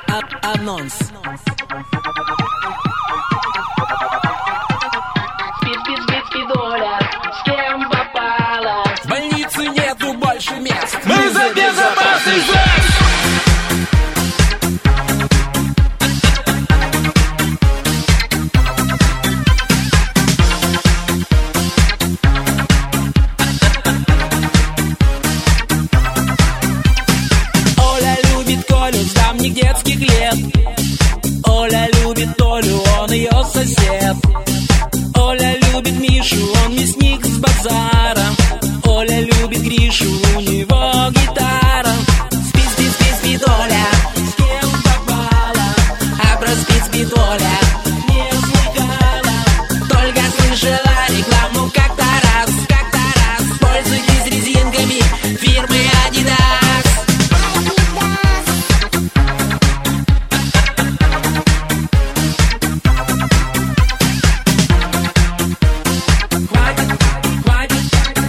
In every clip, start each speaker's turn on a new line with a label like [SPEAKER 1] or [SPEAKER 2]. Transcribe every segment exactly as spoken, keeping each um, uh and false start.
[SPEAKER 1] Анонс.
[SPEAKER 2] Спид-спид-спид-спидоля, с кем попала?
[SPEAKER 1] В больнице нету больше мест.
[SPEAKER 3] Мы за безопасный секс!
[SPEAKER 1] Оля любит Колю с давних детских лет. Оля любит Толю, он ее сосед. Оля любит Мишу, он мясник с базара. Оля любит Гришу, у него гитара. Спи, спи, спи, спи, Оля, с кем попала? А про спи, спи, Оля не слыхала. Только слышала рекламу как-то раз, как-то раз. Пользуйтесь резинками фирмы Adidas. Хватит, хватит.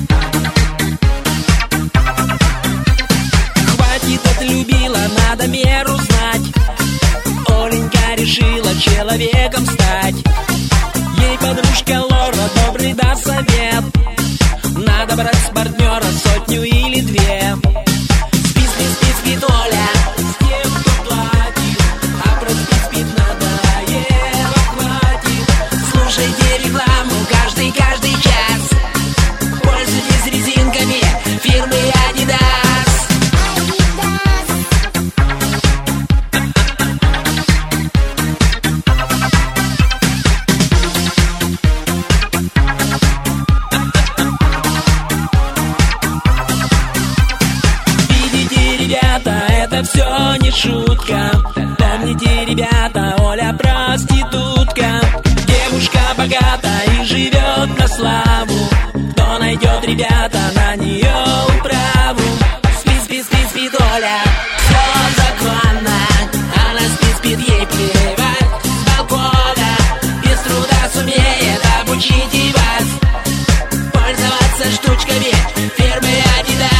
[SPEAKER 1] Хватит, отлюбила, надо меру знать. Оленька решила человеком стать. Ей подружка Лора добрый даст совет. Надо брать с партнера сотню или две. Спи, спи, спи, спит Оля, с кем кто платит. А про спит, спит надоело, хватит. Слушайте рекламу каждый, каждый час. Пользуйтесь резинками фирмы Adidas. Видите, ребята, это все не шутка. Помните, ребята, Оля проститутка. Девушка богата и живет на славу. Кто найдет, ребята, на нее управу? Спи, спи, спи, спит Оля, все законно. Она спит, спит, ей плевать с балкона. Без труда сумеет обучить и вас пользоваться штучками фирмы Adidas.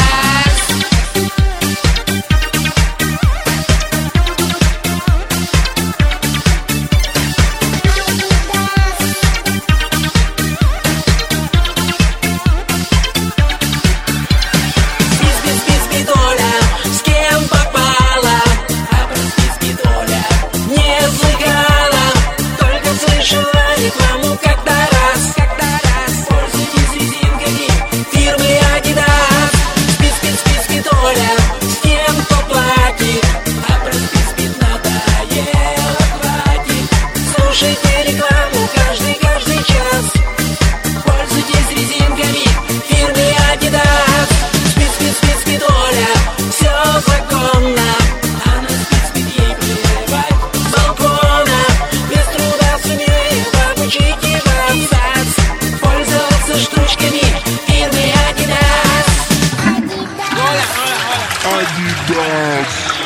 [SPEAKER 1] Спи, спи, спи, спит Оля, с кем попала? А про спи, спит Оля не слыхала. Только слышала рекламу как-то раз, как-то раз. Пользуйтесь резинками фирмы Adidas. Спи, спи, спи, спит Оля, с кем кто платит. А про спи, спит надоело, хватит. Слушайте рекламу каждый, каждый час. Пользуйтесь резинками фирмы Adidas. Спит, спит, спит, спит Оля, все законно. Она спит, спит, ей плевать с балкона. Без труда сумеет обучить и вас пользоваться штучками фирмы Adidas.
[SPEAKER 3] Adidas.